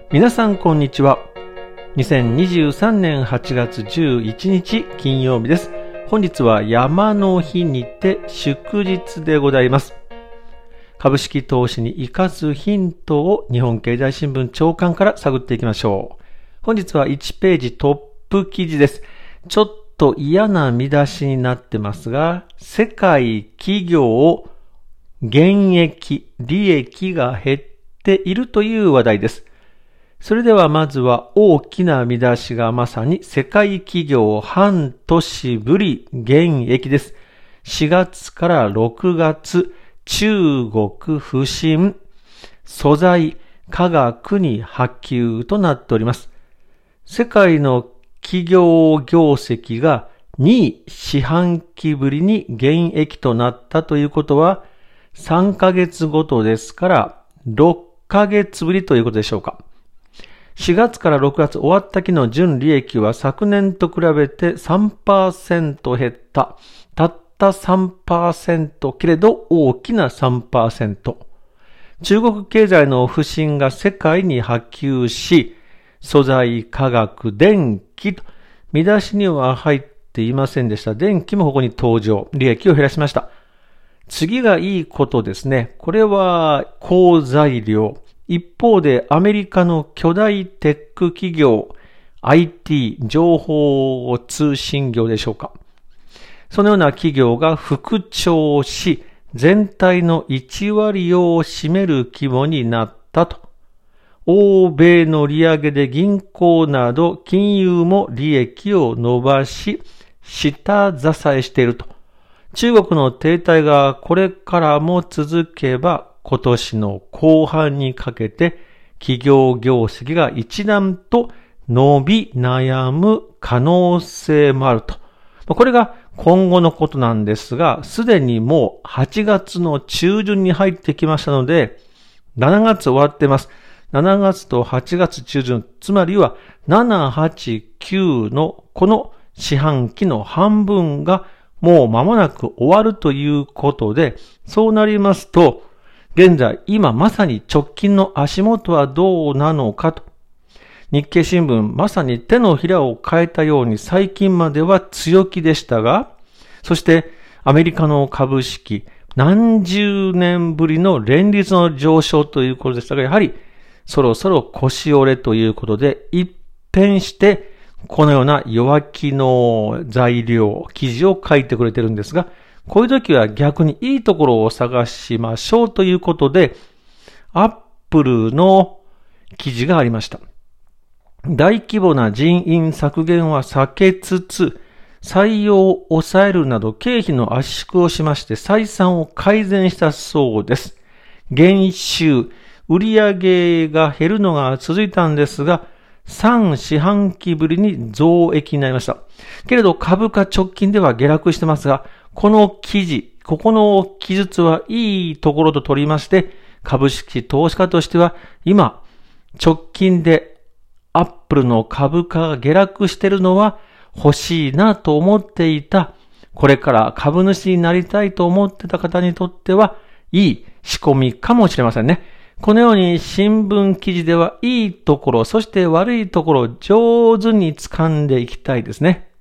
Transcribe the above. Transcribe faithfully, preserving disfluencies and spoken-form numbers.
皆さんこんにちは。にせんにじゅうさんねんはちがつじゅういちにち金曜日です。本日は山の日にて祝日でございます。株式投資に生かすヒントを日本経済新聞朝刊から探っていきましょう。本日はいちページトップ記事です。ちょっと嫌な見出しになってますが、世界企業減益、利益が減っているという話題です。それではまずは大きな見出しがまさに世界企業半年ぶり減益です。しがつからろくがつ、中国不振、素材、化学に波及となっております。世界の企業業績がに四半期ぶりに減益となったということはさんかげつごとですからろっかげつぶりということでしょうか。しがつからろくがつ終わった期の純利益は昨年と比べて さんパーセント 減った。たった さんパーセント けれど大きな さんパーセント。中国経済の不振が世界に波及し、素材、化学、電気と見出しには入っていませんでした。電気もここに登場。利益を減らしました。次がいいことですね。これは好材料。一方でアメリカの巨大テック企業、アイティー、情報通信業でしょうか。そのような企業が復調し、全体のいちわりを占める規模になったと。欧米の利上げで銀行など金融も利益を伸ばし、下支えしていると。中国の停滞がこれからも続けば、今年の後半にかけて企業業績が一段と伸び悩む可能性もあると。これが今後のことなんですが、すでにもうはちがつの中旬に入ってきましたので、しちがつ終わってます。しちがつとはちがつ中旬、つまりはなな、はち、きゅうのこの四半期の半分がもう間もなく終わるということで、そうなりますと、現在、今まさに直近の足元はどうなのかと。日経新聞、まさに手のひらを変えたように最近までは強気でしたが、そしてアメリカの株式、何十年ぶりの連日の上昇ということでしたが、やはりそろそろ腰折れということで、一変してこのような弱気の材料、記事を書いてくれてるんですが、こういう時は逆にいいところを探しましょうということで、アップルの記事がありました。大規模な人員削減は避けつつ、採用を抑えるなど経費の圧縮をしまして採算を改善したそうです。減収、売上が減るのが続いたんですが、さん四半期ぶりに増益になりました。けれど株価直近では下落してますが、この記事、ここの記述はいいところと取りまして、株式投資家としては今、直近でアップルの株価が下落しているのは欲しいなと思っていた、これから株主になりたいと思ってた方にとっては、いい仕込みかもしれませんね。このように新聞記事ではいいところ、そして悪いところを上手に掴んでいきたいですね。